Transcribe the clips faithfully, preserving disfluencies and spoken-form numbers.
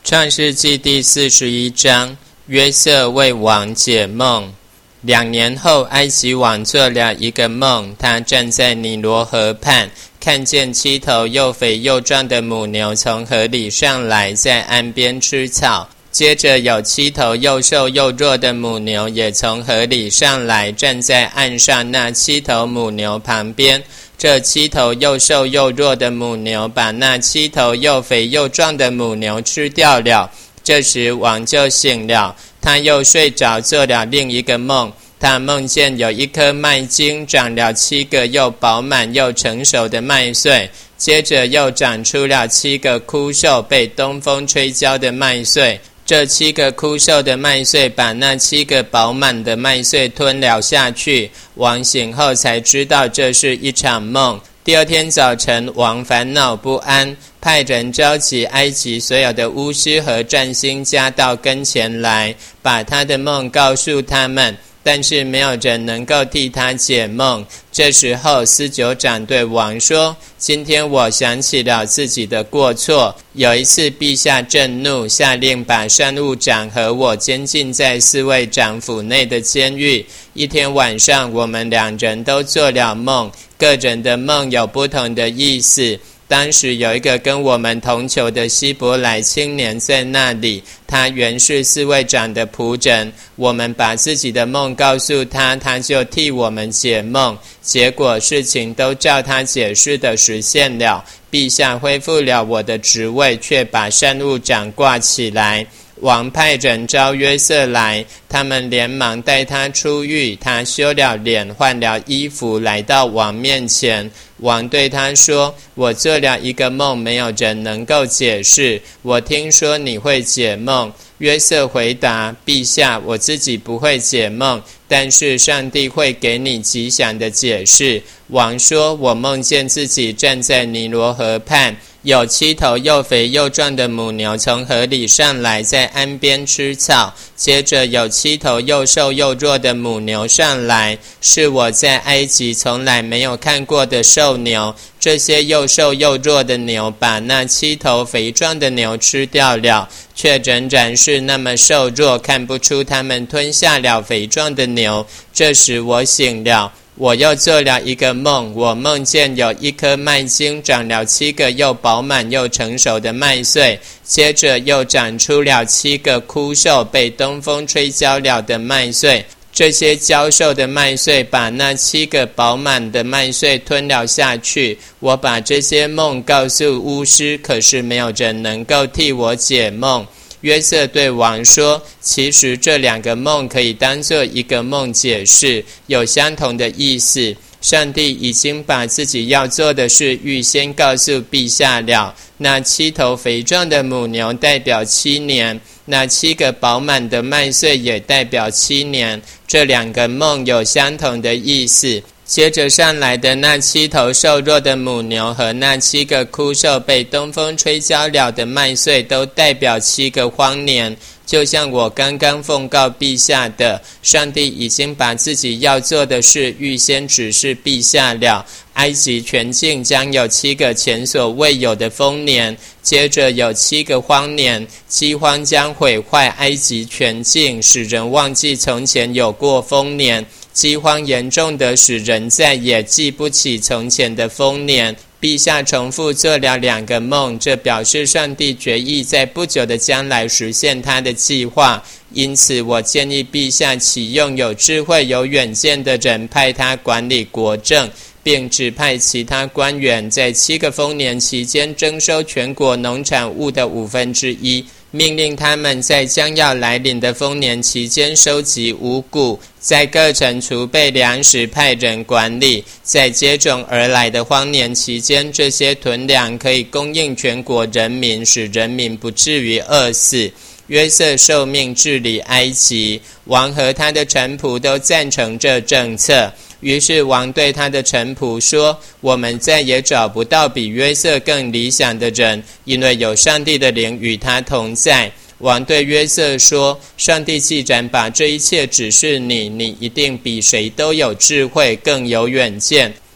创世纪第四十一章，约瑟为王解梦。两年后，埃及王做了一个梦，他站在尼罗河畔，看见七头又肥又壮的母牛从河里上来，在岸边吃草。接着有七头又瘦又弱的母牛也从河里上来，站在岸上那七头母牛旁边。这七头又瘦又弱的母牛把那七头又肥又壮的母牛吃掉了。这时王就醒了，他又睡着，做了另一个梦。他梦见有一颗麦茎长了七个又饱满又成熟的麦穗，接着又长出了七个枯瘦被东风吹焦的麦穗。这七个枯瘦的麦穗把那七个饱满的麦穗吞了下去。王醒后才知道这是一场梦。第二天早晨，王烦恼不安，派人召集埃及所有的巫师和占星家到跟前来，把他的梦告诉他们，但是没有人能够替他解梦。这时候司酒长对王说，今天我想起了自己的过错，有一次陛下震怒，下令把善务长和我监禁在四位长府内的监狱。一天晚上，我们两人都做了梦，个人的梦有不同的意思。当时有一个跟我们同囚的希伯来青年在那里，他原是四位长的仆人。我们把自己的梦告诉他，他就替我们解梦，结果事情都照他解释的实现了。陛下恢复了我的职位，却把善务长挂起来。王派人召约瑟来，他们连忙带他出狱。他修了脸，换了衣服，来到王面前。王对他说，我做了一个梦，没有人能够解释，我听说你会解梦。约瑟回答，陛下，我自己不会解梦，但是上帝会给你吉祥的解释。王说，我梦见自己站在尼罗河畔，有七头又肥又壮的母牛从河里上来，在岸边吃草。接着有七头又瘦又弱的母牛上来，是我在埃及从来没有看过的瘦牛。这些又瘦又弱的牛把那七头肥壮的牛吃掉了，却仍然是那么瘦弱，看不出他们吞下了肥壮的牛。这时我醒了，我又做了一个梦，我梦见有一颗麦茎长了七个又饱满又成熟的麦穗，接着又长出了七个枯瘦被东风吹焦了的麦穗。这些焦瘦的麦穗把那七个饱满的麦穗吞了下去。我把这些梦告诉巫师，可是没有人能够替我解梦。约瑟对王说，其实这两个梦可以当作一个梦解释，有相同的意思。上帝已经把自己要做的事预先告诉陛下了。那七头肥壮的母牛代表七年，那七个饱满的麦穗也代表七年。这两个梦有相同的意思。接着上来的那七头瘦弱的母牛和那七个枯瘦被东风吹焦了的麦穗都代表七个荒年。就像我刚刚奉告陛下的，上帝已经把自己要做的事预先指示陛下了。埃及全境将有七个前所未有的丰年，接着有七个荒年，饥荒将毁坏埃及全境，使人忘记从前有过丰年。饥荒严重的使人再也记不起从前的丰年。陛下重复做了两个梦，这表示上帝决意在不久的将来实现他的计划。因此我建议陛下启用有智慧有远见的人，派他管理国政，并指派其他官员在七个丰年期间征收全国农产物的五分之一，命令他们在将要来临的丰年期间收集五谷，在各城储备粮食，派人管理。在接踵而来的荒年期间，这些囤粮可以供应全国人民，使人民不至于饿死。约瑟受命治理埃及，王和他的臣仆都赞成这政策。于是王对他的臣仆说，我们再也找不到比约瑟更理想的人，因为有上帝的灵与他同在。王对约瑟说，上帝既然把这一切指示你，你一定比谁都有智慧，更有远见。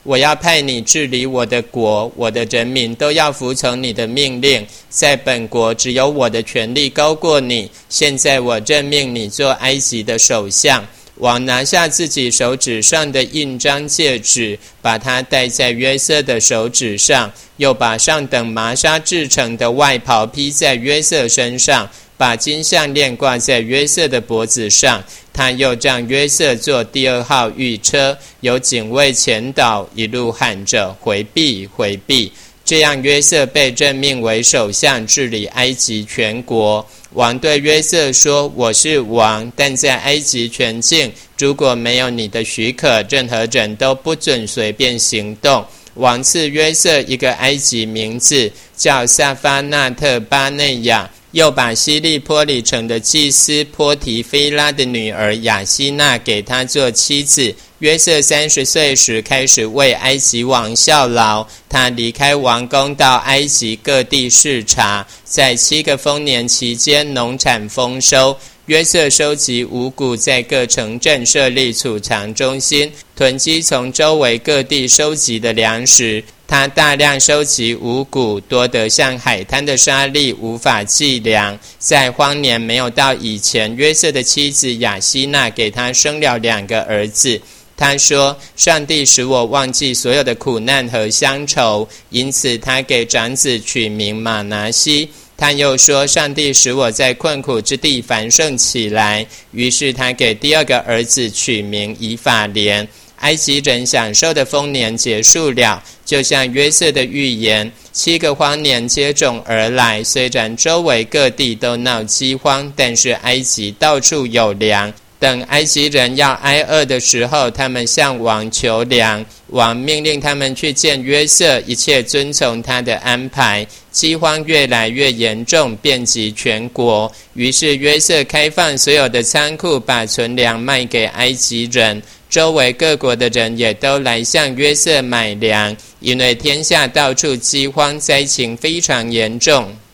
我要派你治理我的国，我的人民都要服从你的命令。在本国只有我的权力高过你，现在我任命你做埃及的首相。王拿下自己手指上的印章戒指，把它戴在约瑟的手指上，又把上等麻纱制成的外袍披在约瑟身上，把金项链挂在约瑟的脖子上。他又让约瑟坐第二号御车，有警卫前导，一路喊着回避回避。这样约瑟被任命为首相，治理埃及全国。王对约瑟说，我是王，但在埃及全境，如果没有你的许可，任何人都不准随便行动。王赐约瑟一个埃及名字，叫撒法纳特巴内亚，又把希利波里城的祭司波提菲拉的女儿雅西娜给他做妻子。约瑟三十岁时开始为埃及王效劳，他离开王宫到埃及各地视察，在七个丰年期间农产丰收。约瑟收集五谷，在各城镇设立储藏中心，囤积从周围各地收集的粮食。他大量收集五谷，多得像海滩的沙粒，无法计量。在荒年没有到以前，约瑟的妻子雅西娜给他生了两个儿子。他说，上帝使我忘记所有的苦难和乡愁，因此他给长子取名马拿西。他又说，上帝使我在困苦之地繁盛起来，于是他给第二个儿子取名以法莲。埃及人享受的丰年结束了，就像约瑟的预言，七个荒年接踵而来。虽然周围各地都闹饥荒，但是埃及到处有粮。等埃及人要挨饿的时候，他们向王求粮，王命令他们去见约瑟，一切遵从他的安排。饥荒越来越严重，遍及全国。于是约瑟开放所有的仓库，把存粮卖给埃及人。周围各国的人也都来向约瑟买粮，因为天下到处饥荒，灾情非常严重。